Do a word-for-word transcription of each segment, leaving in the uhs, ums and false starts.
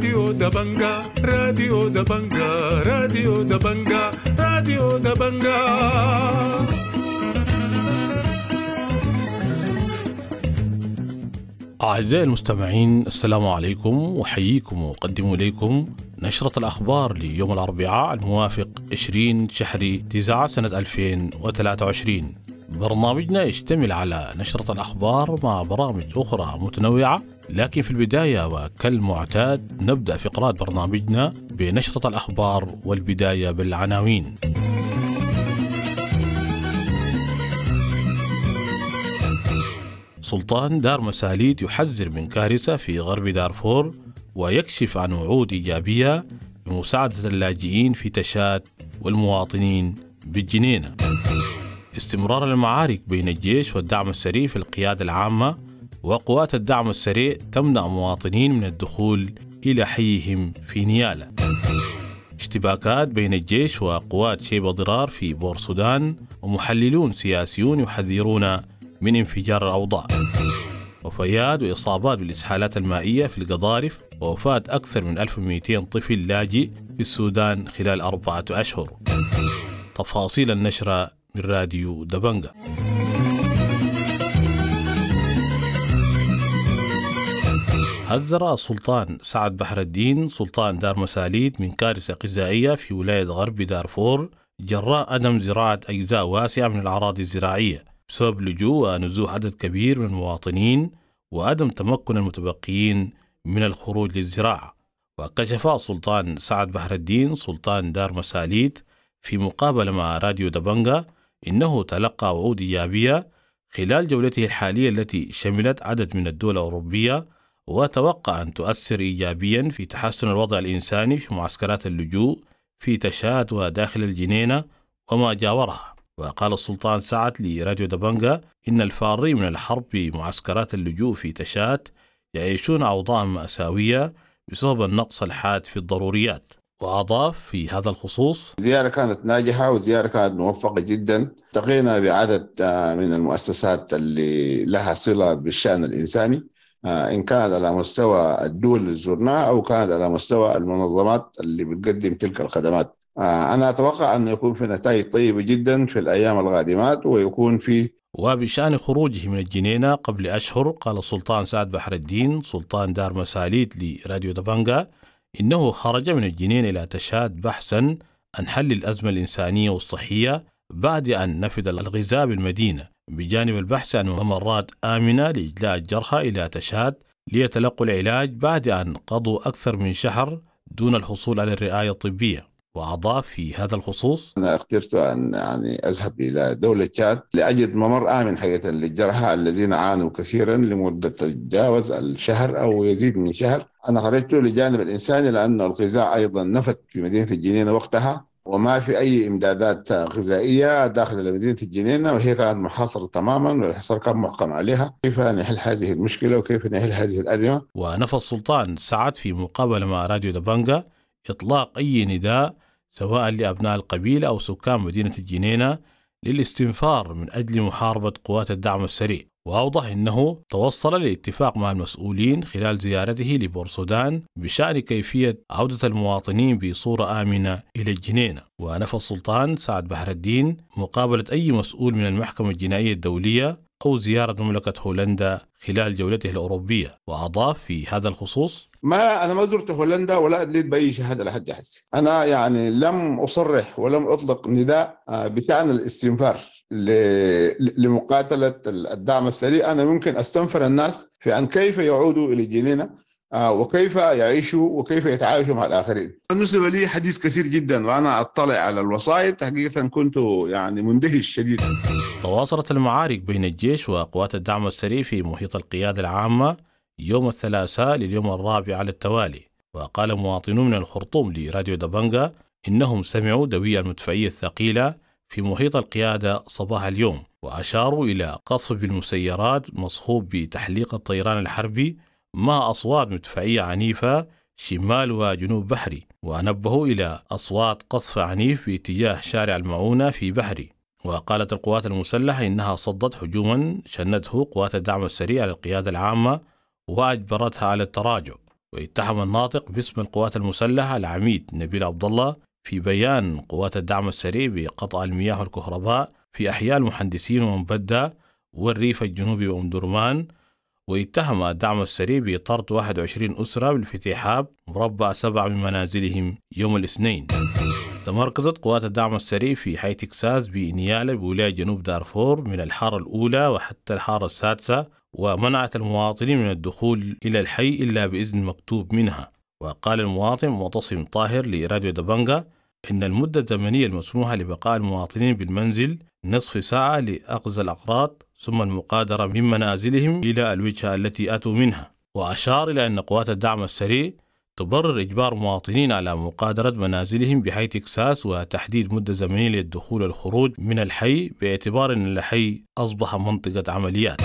راديو دبنجا راديو دبنجا راديو دبنجا راديو دبنجا. أعزائي المستمعين، السلام عليكم، وحييكم وأقدم إليكم نشرة الأخبار ليوم الأربعاء الموافق عشرين شهر تسعة سنة ألفين وثلاثة وعشرين. برنامجنا يشتمل على نشرة الأخبار مع برامج أخرى متنوعة، لكن في البداية وكالمعتاد نبدأ فقرات برنامجنا بنشرة الأخبار والبداية بالعناوين. سلطان دار مساليت يحذر من كارثة في غرب دارفور ويكشف عن وعود إيجابية بمساعدة اللاجئين في تشاد والمواطنين بالجنينة. استمرار المعارك بين الجيش والدعم السريع في القيادة العامة، وقوات الدعم السريع تمنع مواطنين من الدخول إلى حيهم في نيالة. اشتباكات بين الجيش وقوات شيبة ضرار في بور سودان، ومحللون سياسيون يحذرون من انفجار الأوضاع. وفيات وإصابات بالإسهالات المائية في القضارف، ووفاة أكثر من ألف ومئتين طفل لاجئ في السودان خلال أربعة أشهر. تفاصيل النشرة من راديو دبنجا. حذر السلطان سعد بحر الدين سلطان دار مساليت من كارثة غذائية في ولاية غرب دارفور جراء عدم زراعة أجزاء واسعة من الأراضي الزراعية بسبب لجوء ونزوح عدد كبير من المواطنين وعدم تمكن المتبقيين من الخروج للزراعة. وكشف السلطان سعد بحر الدين سلطان دار مساليت في مقابلة مع راديو دبنجا إنه تلقى وعود إيجابية خلال جولته الحالية التي شملت عدد من الدول الأوروبية، وتوقع أن تؤثر إيجابيا في تحسن الوضع الإنساني في معسكرات اللجوء في تشاد وداخل الجنينة وما جاورها. وقال السلطان سعد لراديو دبنجا إن الفارين من الحرب بمعسكرات اللجوء في تشاد يعيشون أوضاعا مأساوية بسبب النقص الحاد في الضروريات. وأضاف في هذا الخصوص: زيارة كانت ناجحة وزيارة كانت موفقة جدا. التقينا بعدد من المؤسسات اللي لها صلة بالشأن الإنساني، إن كانت على مستوى الدول اللي زرناها أو كانت على مستوى المنظمات اللي بتقدم تلك الخدمات. أنا أتوقع أن يكون في نتائج طيبة جدا في الأيام القادمات ويكون في. وبشأن خروجه من الجنينة قبل أشهر، قال السلطان سعد بحر الدين سلطان دار مساليت لراديو دبنجا إنه خرج من الجنين إلى تشاد بحثا عن حل الأزمة الإنسانية والصحية بعد أن نفذ الغذاء بالمدينة، بجانب البحث عن ممرات آمنة لإجلاء الجرحى إلى تشاد ليتلقوا العلاج بعد أن قضوا أكثر من شهر دون الحصول على الرعاية الطبية. وأضاف في هذا الخصوص: أنا اخترت أن يعني أذهب إلى دولة تشاد لأجد ممر آمن حقيقة للجرحى الذين عانوا كثيرا لمدة تتجاوز الشهر أو يزيد من شهر. أنا خرجت لجانب الإنساني لأن الغذاء أيضا نفد في مدينة الجنينة وقتها، وما في أي إمدادات غذائية داخل مدينة الجنينة، وهي كانت محاصرة تماما والحصار كان محكم عليها. كيف نحل هذه المشكلة وكيف نحل هذه الأزمة؟ ونفى السلطان سعد في مقابلة مع راديو دبنجا إطلاق أي نداء سواء لأبناء القبيلة أو سكان مدينة الجنينة للاستنفار من أجل محاربة قوات الدعم السريع. وأوضح أنه توصل لاتفاق مع المسؤولين خلال زيارته لبور سودان بشأن كيفية عودة المواطنين بصورة آمنة إلى الجنينة. ونفى السلطان سعد بحر الدين مقابلة أي مسؤول من المحكمة الجنائية الدولية أو زيارة مملكة هولندا خلال جولته الأوروبية. وأضاف في هذا الخصوص: ما أنا ما زرت هولندا ولا أدليت بأي شهادة لحد حسي. أنا يعني لم أصرح ولم أطلق نداء بشأن الاستنفار لمقاتلة الدعم السريع. أنا ممكن أستنفر الناس في أن كيف يعودوا إلى الجنينة وكيف يعيشوا وكيف يتعايشوا مع الآخرين. بالنسبة لي حديث كثير جدا، وأنا أطلع على الوسائط حقيقة كنت يعني مندهش شديد. تواصلت المعارك بين الجيش وقوات الدعم السريع في محيط القيادة العامة يوم الثلاثاء لليوم الرابع على التوالي. وقال مواطنون من الخرطوم لراديو دبنجا إنهم سمعوا دوي المدفعية الثقيلة في محيط القيادة صباح اليوم، وأشاروا إلى قصف بالمسيرات مصحوب بتحليق الطيران الحربي مع أصوات مدفعية عنيفة شمال وجنوب بحري. ونبهوا إلى أصوات قصف عنيف باتجاه شارع المعونة في بحري. وقالت القوات المسلحة إنها صدت هجوما شنته قوات الدعم السريع على القيادة العامة وأجبرتها على التراجع. واتهم الناطق باسم القوات المسلحة العميد نبيل عبد الله في بيان قوات الدعم السريع بقطع المياه والكهرباء في أحياء المهندسين ومنبدة والريف الجنوبي وأم درمان. واتهم الدعم السريع بطرد واحد وعشرين أسرة بالفتيحاب مربع سبع من منازلهم يوم الاثنين. تمركزت قوات الدعم السريع في حي تكساس بنيالة بولاية جنوب دارفور من الحارة الأولى وحتى الحارة السادسة، ومنعت المواطنين من الدخول إلى الحي إلا بإذن مكتوب منها. وقال المواطن معتصم طاهر لراديو دبنجا إن المدة الزمنية المسموحة لبقاء المواطنين بالمنزل نصف ساعة لأخذ الأغراض ثم المقادرة من منازلهم إلى الوجهة التي أتوا منها. وأشار إلى أن قوات الدعم السريع تبرر إجبار مواطنين على مقادرة منازلهم بحي تكساس وتحديد مدة زمنية للدخول والخروج من الحي باعتبار أن الحي أصبح منطقة عمليات.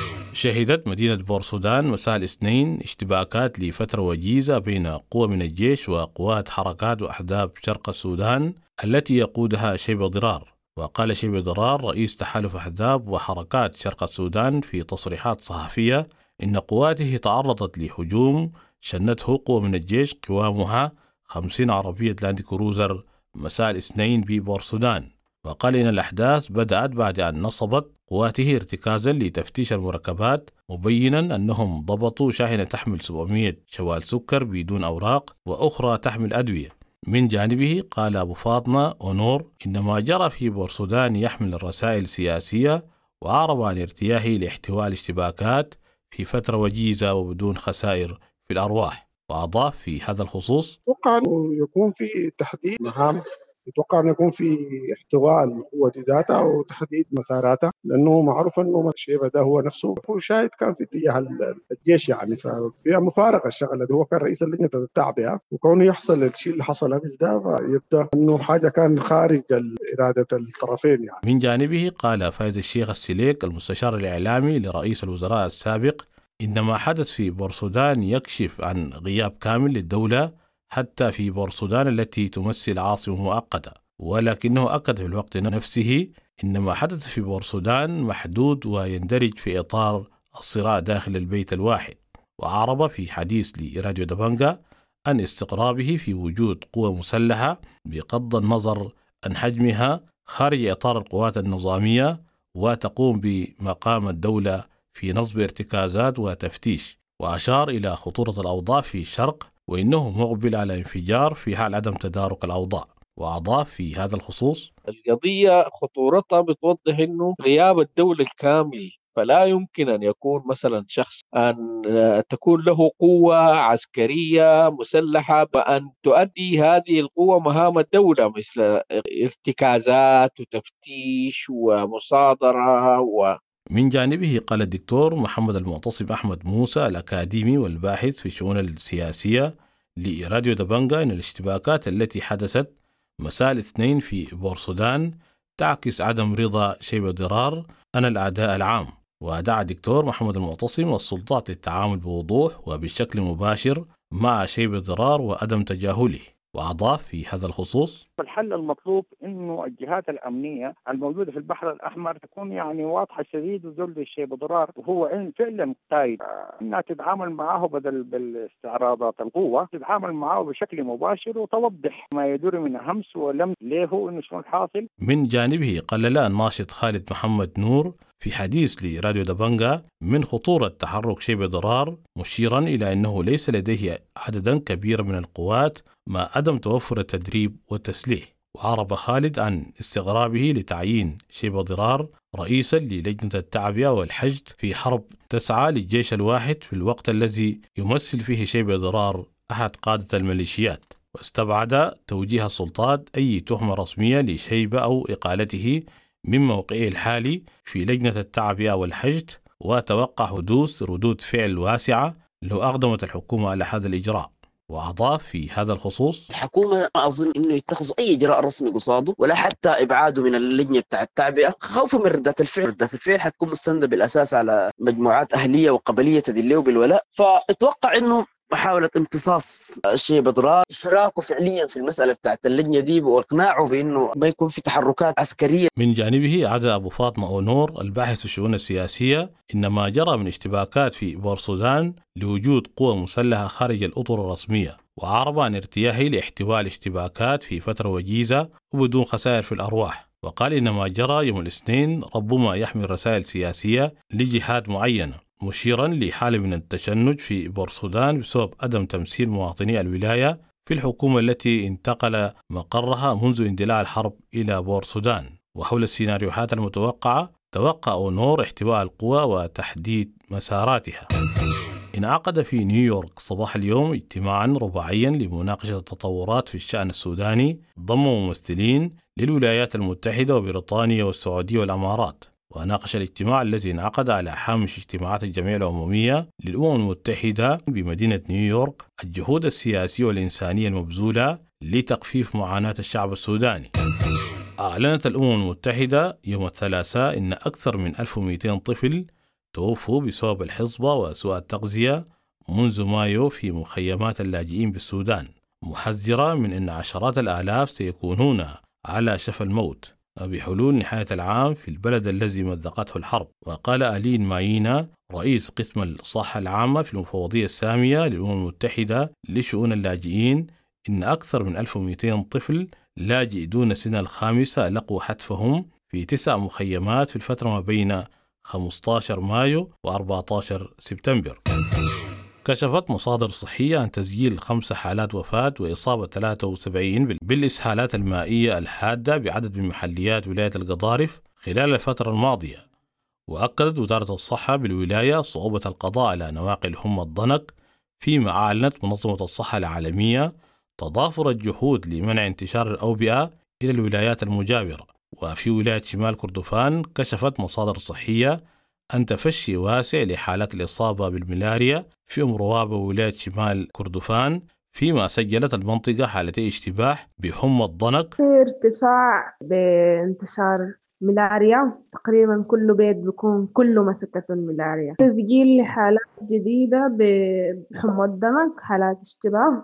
شهدت مدينة بورسودان مساء الاثنين اشتباكات لفترة وجيزة بين قوى من الجيش وقوات حركات وأحزاب شرق السودان التي يقودها شيبة ضرار. وقال شيبة ضرار رئيس تحالف أحزاب وحركات شرق السودان في تصريحات صحفية إن قواته تعرضت لهجوم شنته قوة من الجيش قوامها خمسين عربية لاند كروزر مساء الاثنين ببورسودان. وقال إن الأحداث بدأت بعد أن نصبت قواته ارتكازا لتفتيش المركبات، مبينا أنهم ضبطوا شاحنة تحمل سبعمائة شوال سكر بدون أوراق وأخرى تحمل أدوية. من جانبه قال أبو فاطمة أونور إن ما جرى في بورسودان يحمل الرسائل السياسية، وأعرب عن ارتياحه لاحتواء الاشتباكات في فترة وجيزة وبدون خسائر في الأرواح. وأضاف في هذا الخصوص: أتوقع أنه يكون في تحديد مهام، أتوقع أنه يكون في احتواء القوة ذاتها وتحديد مساراتها، لأنه معروف أنه الشيبة ده هو نفسه هو شاهد كان في اتجاه الجيش، يعني ففيها مفارقة الشغلة ده. هو كان رئيس اللجنة التعبئة، وكونه يحصل الشيء اللي حصل أمس ده فيبدأ أنه حاجة كان خارج إرادة الطرفين يعني. من جانبه قال فايز الشيخ السليك المستشار الإعلامي لرئيس الوزراء السابق إن ما حدث في بورسودان يكشف عن غياب كامل للدولة حتى في بورسودان التي تمثل عاصمة مؤقتة، ولكنه أكد في الوقت نفسه إن ما حدث في بورسودان محدود ويندرج في إطار الصراع داخل البيت الواحد. وأعرب في حديث لراديو دبنجا عن استقرابه في وجود قوة مسلحة بغض النظر عن حجمها خارج إطار القوات النظامية وتقوم بمقام الدولة في نصب ارتكازات وتفتيش. وأشار إلى خطورة الأوضاع في الشرق وإنه مقبل على انفجار في حال عدم تدارك الأوضاع. وأضاف في هذا الخصوص: القضية خطورتها بتوضح أنه غياب الدولة الكامل، فلا يمكن أن يكون مثلا شخص أن تكون له قوة عسكرية مسلحة بأن تؤدي هذه القوة مهام الدولة مثل ارتكازات وتفتيش ومصادرة. و من جانبه قال الدكتور محمد المعتصم أحمد موسى الأكاديمي والباحث في الشؤون السياسية لراديو دبنجا إن الاشتباكات التي حدثت مساء الاثنين في بورسودان تعكس عدم رضا شيبة ضرار عن الأعداء العام. ودعا الدكتور محمد المعتصم والسلطات للتعامل بوضوح وبشكل مباشر مع شيبة ضرار وعدم تجاهله. وأضاف في هذا الخصوص: الحل المطلوب إنه الجهات الأمنية الموجودة في البحر الأحمر تكون يعني واضحة شديد وذل الشيء بضرار، وهو إن فعلا قايد إنها تتعامل معه بدل بالاستعراضات القوة، تتعامل معه بشكل مباشر وتوضح ما يدور من همس ولم ليه إنه شو الحاصل. من جانبه قال الناشط خالد محمد نور في حديث لراديو دبنجا من خطورة تحرك شيبة ضرار، مشيرا إلى أنه ليس لديه عددا كبيرا من القوات مع عدم توفر التدريب والتسليح. وعرب خالد عن استغرابه لتعيين شيبة ضرار رئيسا للجنة التعبئة والحشد في حرب تسعى للجيش الواحد في الوقت الذي يمثل فيه شيبة ضرار أحد قادة الميليشيات. واستبعد توجيه السلطات أي تهمة رسمية لشيبة أو إقالته من موقعه الحالي في لجنة التعبئة والحشد، وتوقع حدوث ردود فعل واسعة لو أقدمت الحكومة على هذا الإجراء. وأضاف في هذا الخصوص: الحكومة ما أظن إنه يتخذوا أي إجراء رسمي قصاده ولا حتى إبعاده من اللجنة بتاع التعبئة خوفا من ردة الفعل. ردة الفعل حتكون مستندة بالأساس على مجموعات أهلية وقبلية تدليه بالولاء، فأتوقع إنه محاولة امتصاص الشيء بضرار، إشراكه فعليا في المسألة بتاعت اللجنة دي وإقناعه بأنه ما يكون في تحركات عسكرية. من جانبه عزا أبو فاطمة أونور الباحث في الشؤون السياسية إن ما جرى من اشتباكات في بورسودان لوجود قوى مسلحة خارج الأطر الرسمية، وعرب عن ارتياحه لاحتواء الاشتباكات في فترة وجيزة وبدون خسائر في الأرواح. وقال إن ما جرى يوم الاثنين ربما يحمل رسائل سياسية لجهات معينة، مشيرا لحالة من التشنج في بورسودان بسبب عدم تمثيل مواطني الولاية في الحكومة التي انتقل مقرها منذ اندلاع الحرب إلى بورسودان. وحول السيناريوهات المتوقعة توقع أونور احتواء القوى وتحديد مساراتها. انعقد في نيويورك صباح اليوم اجتماعا رباعيا لمناقشة التطورات في الشأن السوداني ضم ممثلين للولايات المتحدة وبريطانيا والسعودية والأمارات. وناقش الاجتماع الذي انعقد على حامش اجتماعات الجمعية العمومية للأمم المتحدة بمدينة نيويورك الجهود السياسية والإنسانية المبذولة لتخفيف معاناة الشعب السوداني. أعلنت الأمم المتحدة يوم الثلاثاء إن أكثر من ألف ومئتين طفل توفوا بسبب الحصبة وسوء التغذية منذ مايو في مخيمات اللاجئين بالسودان، محذرة من أن عشرات الآلاف سيكونون على شفا الموت بحلول نهاية العام في البلد الذي مزقته الحرب. وقال ألين ماينا رئيس قسم الصحة العامة في المفوضية السامية للأمم المتحدة لشؤون اللاجئين إن أكثر من ألف ومئتين طفل لاجئ دون سن الخامسة لقوا حتفهم في تسع مخيمات في الفترة ما بين خمسة عشر مايو وأربعة عشر سبتمبر. كشفت مصادر صحية عن تسجيل خمس حالات وفاة وإصابة ثلاثة وسبعين بالإسهالات المائية الحادة بعدد من محليات ولاية القضارف خلال الفترة الماضية. وأكدت وزارة الصحة بالولاية صعوبة القضاء على نواقل حمى الضنك، فيما أعلنت منظمة الصحة العالمية تضافر الجهود لمنع انتشار الأوبئة إلى الولايات المجاورة. وفي ولاية شمال كردفان كشفت مصادر صحية عن تفشي واسع لحالات الإصابة بالملاريا في أم روابة وولاية شمال كردفان، فيما سجلت المنطقة حالتي اشتباه بحمى الضنك. في ارتفاع بانتشار ملاريا، تقريبا كل بيت بيكون كله مسكته الملاريا. تسجيل لحالات جديدة بحمى الضنك، حالات اشتباه.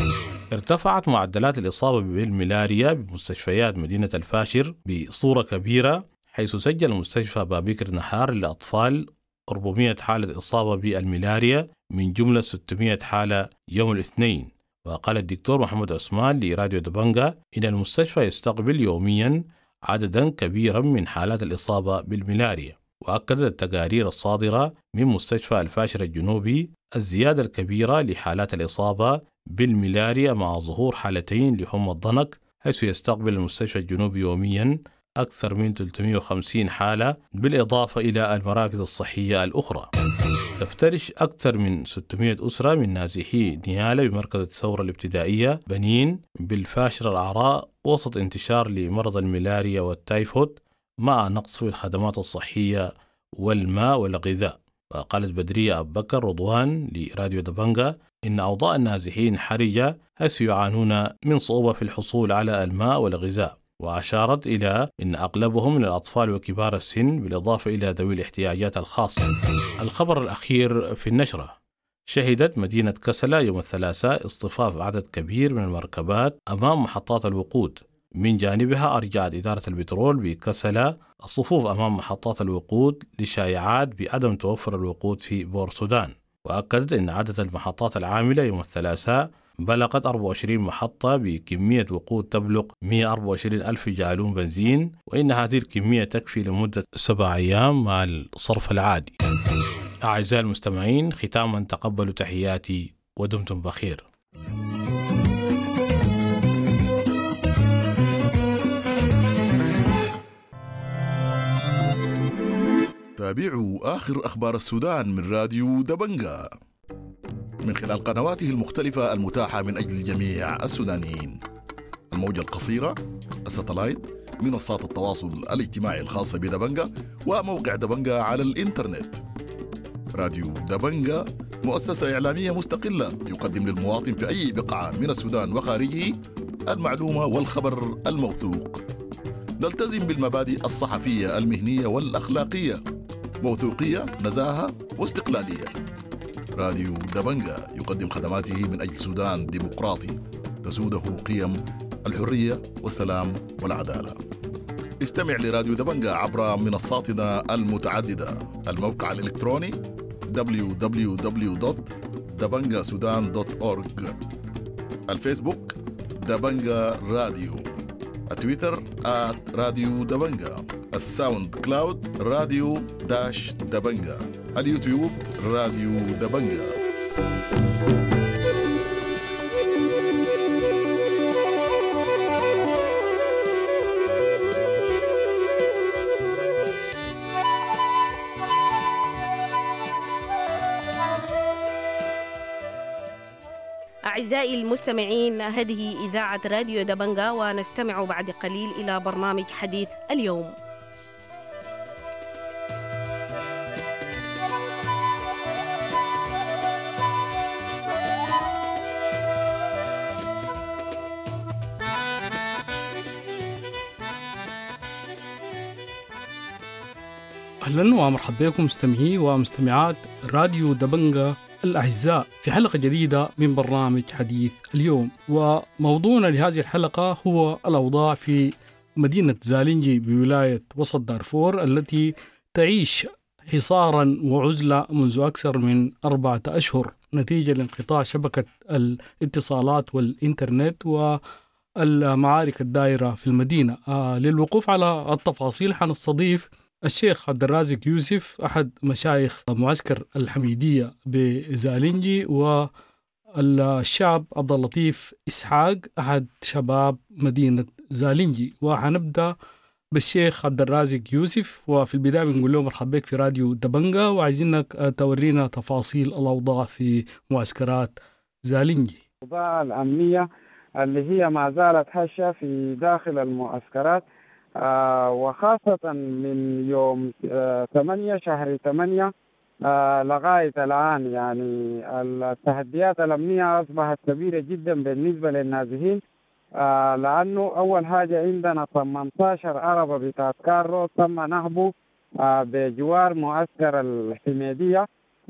ارتفعت معدلات الإصابة بالملاريا بمستشفيات مدينة الفاشر بصورة كبيرة، حيث سجل مستشفى بابكر نهار للأطفال أربعمئة حالة إصابة بالملاريا من جملة ستمئة حالة يوم الاثنين. وقال الدكتور محمد عثمان لراديو دبنجا إن المستشفى يستقبل يوميا عددا كبيرا من حالات الإصابة بالملاريا. وأكدت التقارير الصادرة من مستشفى الفاشر الجنوبي الزيادة الكبيرة لحالات الإصابة بالملاريا مع ظهور حالتين لحمى الضنك، حيث يستقبل المستشفى الجنوبي يوميا أكثر من ثلاثمئة وخمسين حالة بالإضافة إلى المراكز الصحية الأخرى. تفترش أكثر من ستمئة أسرة من نازحي نيالة بمركز الثورة الابتدائية بنين بالفاشر العراء وسط انتشار لمرض الملاريا والتايفود مع نقص في الخدمات الصحية والماء والغذاء. وقالت بدرية أبو بكر رضوان لراديو دبنجا إن أوضاع النازحين حرجة، حيث يعانون من صعوبة في الحصول على الماء والغذاء. وأشارت إلى أن أغلبهم من الأطفال وكبار السن بالإضافة إلى ذوي الاحتياجات الخاصة. الخبر الأخير في النشرة: شهدت مدينة كسلا يوم الثلاثاء اصطفاف عدد كبير من المركبات أمام محطات الوقود. من جانبها أرجعت إدارة البترول بكسلا الصفوف أمام محطات الوقود لشائعات بعدم توفر الوقود في بورسودان. وأكدت أن عدد المحطات العاملة يوم الثلاثاء بلغت أربعة وعشرين محطة بكمية وقود تبلغ مئة وأربعة وعشرين ألف جالون بنزين، وإن هذه الكمية تكفي لمدة سبع أيام مع الصرف العادي. أعزائي المستمعين، ختاما تقبلوا تحياتي ودمتم بخير. تابعوا آخر أخبار السودان من راديو دبنجا من خلال قنواته المختلفة المتاحة من أجل جميع السودانيين: الموجة القصيرة، الساتلايت، منصات التواصل الاجتماعي الخاصة بدبنجا، وموقع دبنجا على الإنترنت. راديو دبنجا مؤسسة إعلامية مستقلة يقدم للمواطن في أي بقعة من السودان وخارجه المعلومة والخبر الموثوق. نلتزم بالمبادئ الصحفية المهنية والأخلاقية: موثوقية، نزاهة واستقلالية. راديو دبنجا يقدم خدماته من أجل سودان ديمقراطي تسوده قيم الحرية والسلام والعدالة. استمع لراديو دبنجا عبر منصاتنا المتعددة: الموقع الإلكتروني دبليو دبليو دبليو دوت دبنجا سودان دوت أورغ، الفيسبوك دبنجا راديو، التويتر آت راديو دبنجا، الساوند كلاود راديو داش دبنجا، اليوتيوب راديو دبنجا. أعزائي المستمعين، هذه إذاعة راديو دبنجا، ونستمع بعد قليل إلى برنامج حديث اليوم. أهلا ومرحبا بكم مستمعي ومستمعات راديو دبنجا الأعزاء في حلقة جديدة من برنامج حديث اليوم. وموضوعنا لهذه الحلقة هو الأوضاع في مدينة زالنجي بولاية وسط دارفور التي تعيش حصارا وعزلة منذ أكثر من أربعة أشهر نتيجة لانقطاع شبكة الاتصالات والإنترنت والمعارك الدائرة في المدينة. آه للوقوف على التفاصيل حنستضيف الشيخ عبد الرازق يوسف، أحد مشايخ معسكر الحميدية بزالنجي، والشاب عبد اللطيف إسحاق، أحد شباب مدينة زالنجي. وحنبدأ بالشيخ عبد الرازق يوسف، وفي البداية بنقول له مرحبا بك في راديو دبنجا، وعايزينك تورينا تفاصيل الأوضاع في معسكرات زالنجي. الأوضاع الأمنية اللي هي ما زالت هشة في داخل المعسكرات، آه وخاصة من يوم آه ثمانية شهر ثمانية آه لغاية الآن. يعني التحديات الأمنية أصبحت كبيرة جدا بالنسبة للنازحين، آه لأنه أول حاجة عندنا ثمانية عشر عربة بتاعت كارو تم نهبه آه بجوار معسكر الحميدية،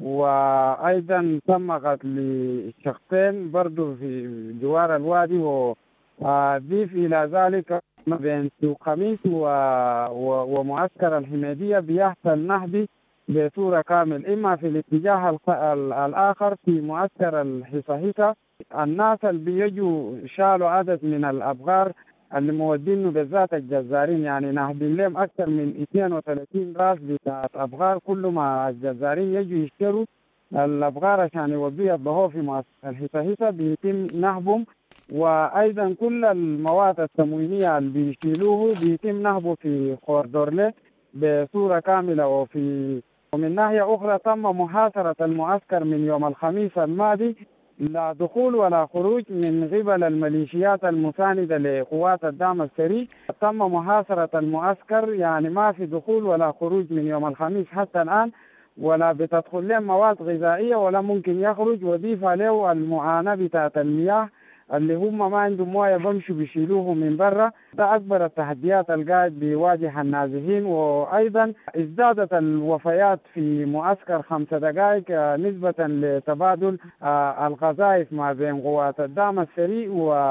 وأيضا تم قتل شخصين برضو في جوار الوادي. وضيف إلى ذلك ما بين سوق خميس و... و... ومعسكر الحميدية بيحصل نهب بصورة كامل، إما في الاتجاه الخ... ال... الآخر في معسكر الحصحيصة. الناس اللي بيجوا شالوا عدد من الأبغار اللي مودينه بالذات الجزارين، يعني نهبين لهم أكثر من اثنين وثلاثين راس بتاعت أبغار. كل ما الجزارين يجوا يشتروا الأبغار عشان يودوا يطبخوا في معسكر الحصحيصة بيتم نهبهم، وأيضا كل المواد التموينية اللي بيشيلوه بيتم نهبه في خوردورلي بصورة كاملة. وفي ومن ناحية أخرى تم محاصرة المعسكر من يوم الخميس الماضي، لا دخول ولا خروج من قبل الميليشيات المساندة لقوات الدعم السريع. تم محاصرة المعسكر، يعني ما في دخول ولا خروج من يوم الخميس حتى الآن، ولا بتدخل لهم مواد غذائية ولا ممكن يخرج. وضيف له المعاناة بتاعت المياه اللي هم ما عندهم مويه بمشوا بيشيلوه من برا. ده أكبر التحديات القاعد بيواجه النازحين. وأيضا ازدادت الوفيات في معسكر خمسة دقائق نسبة لتبادل القذائف ما بين قوات الدعم السريع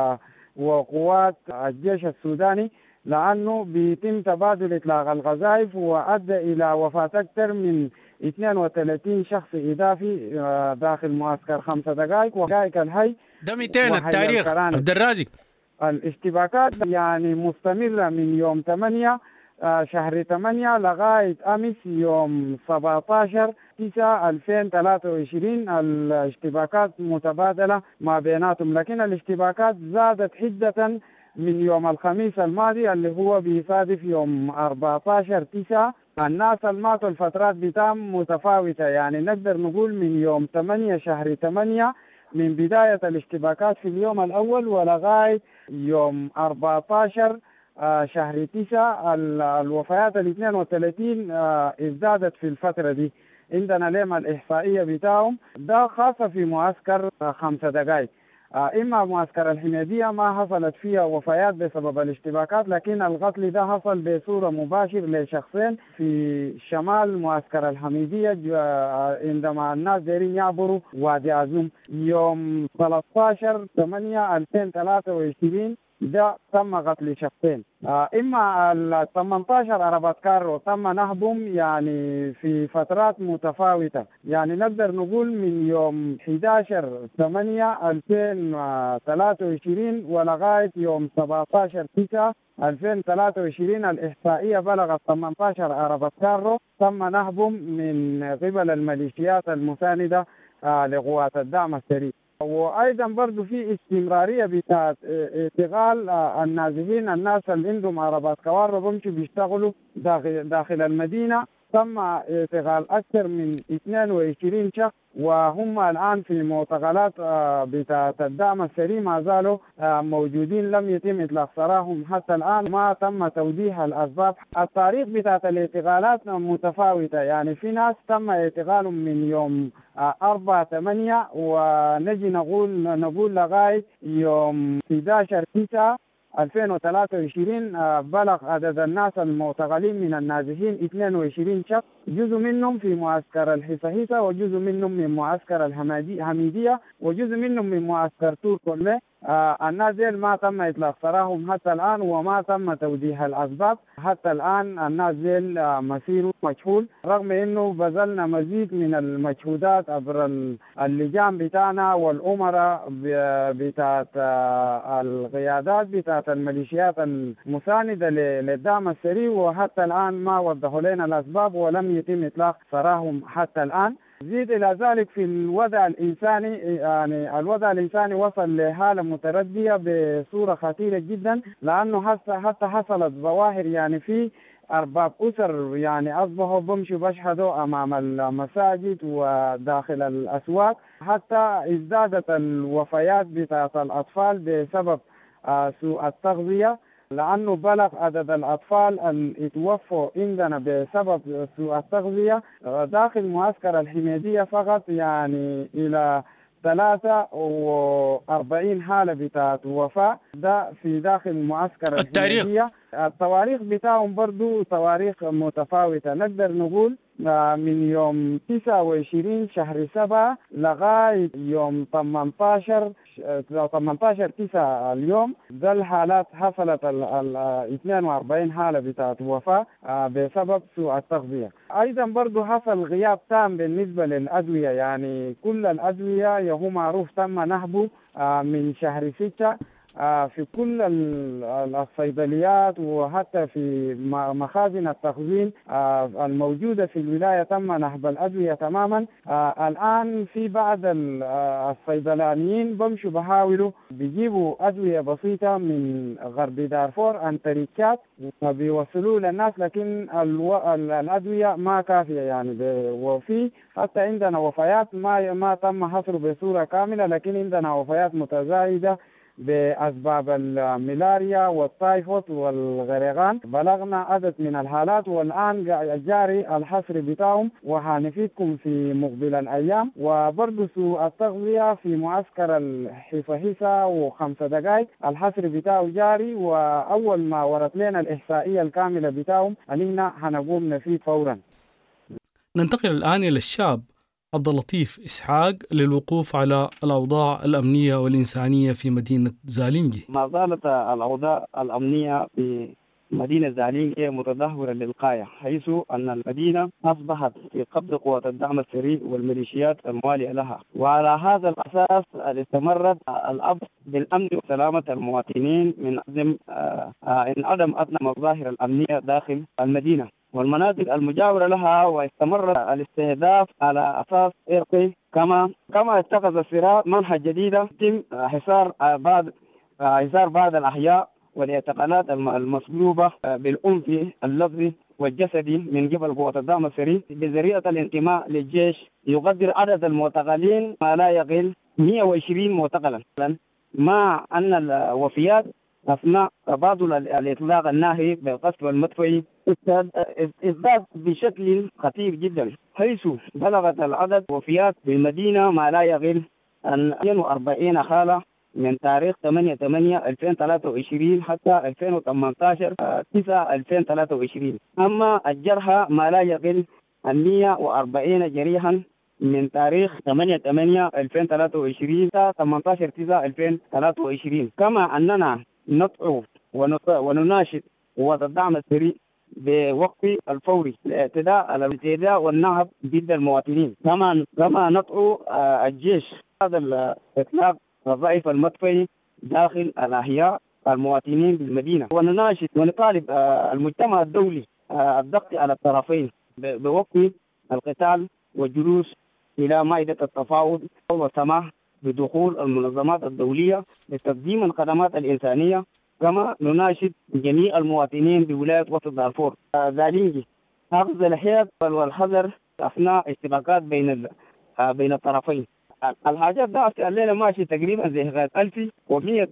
وقوات الجيش السوداني، لأنه بيتم تبادل إطلاق القذائف، وأدى إلى وفاة أكثر من اثنين وثلاثين شخص إضافي داخل معسكر خمسة دقائق ودقائق الحي. ده مئتين التاريخ عبد الرازق. الاشتباكات يعني مستمرة من يوم ثمانية شهر ثمانية لغاية أمس يوم سبعة عشر تسعة ألفين وثلاثة وعشرين. الاشتباكات متبادلة ما بيناتهم، لكن الاشتباكات زادت حدة من يوم الخميس الماضي اللي هو بيصادف يوم أربعة عشر تسعة. الناس الماتوا الفترات بتاعهم متفاوتة، يعني نقدر نقول من يوم ثمانية شهر ثمانية من بداية الاشتباكات في اليوم الأول ولغاية يوم أربعة عشر شهر تسعة الوفيات ال اثنين وثلاثين ازدادت في الفترة دي. عندنا لما الإحصائية بتاعهم ده خاصة في معسكر خمسة دقائق. إما معسكر الحميدية ما حصلت فيها وفيات بسبب الاشتباكات، لكن القتل ده حصل بصورة مباشرة لشخصين في شمال معسكر الحميدية عندما الناس دايرين يعبروا وادي عزوم يوم ثلاثة عشر ثمانية ألفين وثلاثة وعشرين. ده تم قتل شخصين. إما ال ثمانية عشر عربة كارو تم نهبهم يعني في فترات متفاوتة، يعني نقدر نقول من يوم أحد عشر ثمانية ألفين وثلاثة وعشرين ولغاية يوم سبعة عشر تسعة ألفين وثلاثة وعشرين الإحصائية بلغت ثمانية عشر عربة كارو تم نهبهم من قبل الميليشيات المساندة لقوات الدعم السريع. وأيضا برضو في استمرارية بتاعت اشتغال النازحين، الناس اللي عندهم عربات كوارو بمشوا بيشتغلوا داخل, داخل المدينة. تم اشتغال أكثر من اثنين وعشرين شخص وهم الآن في معتقلات بتاعت الدعم السريع، ما زالوا موجودين، لم يتم إطلاق سراحهم حتى الآن، ما تم توضيح الأسباب. التاريخ بتاعت الاعتقالات متفاوتة، يعني في ناس تم اعتقالهم من يوم أربعة ثمانية ونجي نقول نقول لغاية يوم أحد عشر تسعة ألفين وثلاثة وعشرين بلغ عدد الناس المعتقلين من النازحين اثنين وعشرين شخص، جزء منهم في معسكر الحصحيصة وجزء منهم من معسكر الحميدية وجزء منهم من معسكر توركولمي. آه الناس ديل ما تم إطلاق سراحهم حتى الآن وما تم توضيح الأسباب حتى الآن. الناس ديل آه مسيره مجهول، رغم إنه بذلنا مزيد من المجهودات عبر اللجان بتاعنا والأمراء بتاعت آه القيادات بتاعت الميليشيات المساندة للدعم السريع، وحتى الآن ما وضحوا لنا الأسباب ولم يتم إطلاق سراحهم حتى الآن. زيد إلى ذلك في الوضع الإنساني، يعني الوضع الإنساني وصل لحالة متردية بصورة خطيرة جدا، لأنه حتى حصلت ظواهر يعني في أرباب أسر يعني أصبحوا بمشوا بشهدوا أمام المساجد وداخل الأسواق، حتى ازدادت الوفيات بتاعت الأطفال بسبب سوء التغذية، لأنه بلغ عدد الأطفال اللي توفوا عندنا بسبب سوء التغذية داخل معسكر الحميدية فقط يعني إلى ثلاثة وأربعين حالة بتاعت وفاة، ده في داخل معسكر الحميدية. التواريخ بتاعهم برضو تواريخ متفاوتة، نقدر نقول من يوم تسعة وعشرين شهر سبعة لغاية يوم ثمانية عشر ثمانية عشر تسعة اليوم، ده الحالات حصلت ال اثنين وأربعين حالة بتاعت وفاة بسبب سوء التغذية. أيضا برضو حصل غياب تام بالنسبة للأدوية، يعني كل الأدوية يهو معروف تم نهبه من شهر ستة في كل الصيدليات وحتى في مخازن التخزين الموجودة في الولاية تم نهب الأدوية تماما. الآن في بعض الصيدلانيين بمشوا بحاولوا بيجيبوا أدوية بسيطة من غرب دارفور عن طريقات وبيوصلوا للناس، لكن الأدوية ما كافية يعني، وفي حتى عندنا وفيات ما ما تم حصره بصورة كاملة، لكن عندنا وفيات متزايدة بأسباب الملاريا والتايفوت والغريغان. بلغنا عدد من الحالات والآن جاري الحصر بتاعهم وحنفيدكم في مقبل الأيام. وبرضو سوء التغذية في معسكر الحصحيصة وخمسة دقائق الحصر بتاعه جاري، وأول ما ورد لنا الإحصائية الكاملة بتاعهم علينا حنقوم نفيد فورا. ننتقل الآن إلى الشاب عبد اللطيف إسحاق للوقوف على الأوضاع الأمنية والإنسانية في مدينة زالينجي. ما زالت الأوضاع الأمنية في مدينة زالينجي متدهورة للغاية، حيث أن المدينة أصبحت في قبض قوات الدعم السريع والميليشيات الموالية لها، وعلى هذا الأساس استمرت الأمر بالأمن وسلامة المواطنين من عدم انعدم أدنى مظاهر الأمنية داخل المدينة والمناطق المجاورة لها، واستمر الاستهداف على أساس إرقي. كما كما اتخذ السراء منهج جديدة يتم حصار بعض حصار بعض الأحياء والاعتقالات المسلوبة بالعنف اللفظي والجسدي من قبل قوات الدعم السريع بذريعة الانتماء للجيش، يقدر عدد المعتقلين ما لا يقل مئة وعشرين معتقلا، مع أن الوفيات أثناء تبادل الإطلاق الناهي بالقصف والمدفعي ازداد بشكل خطير جدا، حيث بلغت العدد وفيات بالمدينة ما لا يقل عن مئتين وأربعين حالة من تاريخ ثمانية ثمانية ألفين وثلاثة وعشرين حتى ألفين وثمانية عشر تسعة ألفين وثلاثة وعشرين. أما الجرحى ما لا يقل عن مئة وأربعين جريحا من تاريخ ثمانية ثمانية ألفين وثلاثة وعشرين حتى ثمانية عشر تسعة ألفين وثلاثة وعشرين. كما أننا ندعو ونناشد قوات الدعم السريع بوقف الفوري الاعتداء على الاعتداء والنهب ضد المواطنين. كما كما ندعو الجيش هذا الاطلاق وظائف المدفعي داخل الأحياء المواطنين بالمدينة. ونناشد ونطالب المجتمع الدولي الضغط على الطرفين بوقف القتال والجلوس إلى مائدة التفاوض والسماح بدخول المنظمات الدولية لتقديم الخدمات الإنسانية. كما نناشد جميع المواطنين بولاية وسط دارفور زالينجي أخذ الحياد والحذر أثناء اشتباكات بين بين الطرفين. الحاجات ده الليلة ماشي تقريبا زي غاية ألفي ومية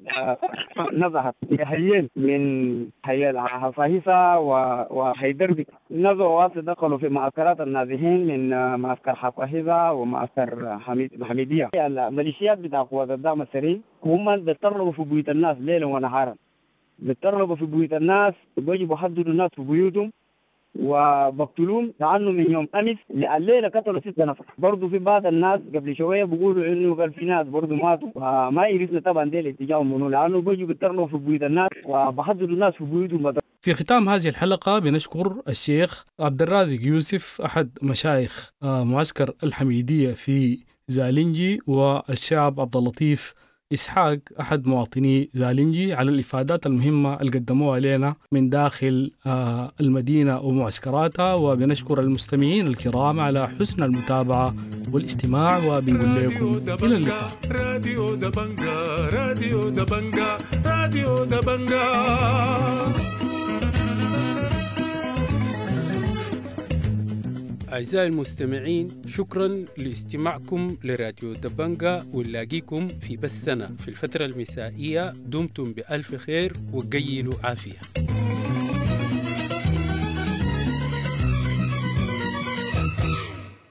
نزحت حيين من حي حصاهيسة وحيدربك نزحوا واسط دخلوا في معسكرات النازحين من معسكر حصاهيسة ومعسكر حميد حميدية. الميليشيات بتاع قوات الدعم السريع هم بيتطرقوا في بيوت الناس ليلا ونهارا، بيتطرقوا في بيوت الناس وبيجوا يحددوا الناس في بيوتهم وبقتلوهم. لأنه من يوم أمس الليلة قتلوا ستة نفر. برضو في بعض الناس قبل شوية بيقولوا إنه قال في ناس برضو ماتوا وما يريدنا طبعا ديل اتجاههم منه لأنه بيجوا بيتطرقوا في بيوت الناس وبحددوا الناس في بيوتهم. في ختام هذه الحلقة بنشكر الشيخ عبد الرازق يوسف أحد مشايخ معسكر الحميدية في زالينجي والشاب عبد اللطيف إسحاق أحد مواطني زالينجي على الإفادات المهمة اللي قدموها لنا من داخل المدينة ومعسكراتها. وبنشكر المستمعين الكرام على حسن المتابعة والاستماع وبنقول لكم إلى اللقاء. راديو دبنجا راديو دبنجا راديو دبنجا. أعزائي المستمعين، شكرا لاستماعكم لراديو دبنجا، ونلاقيكم في بثنا في الفترة المسائية. دمتم بألف خير وقيلوا عافية.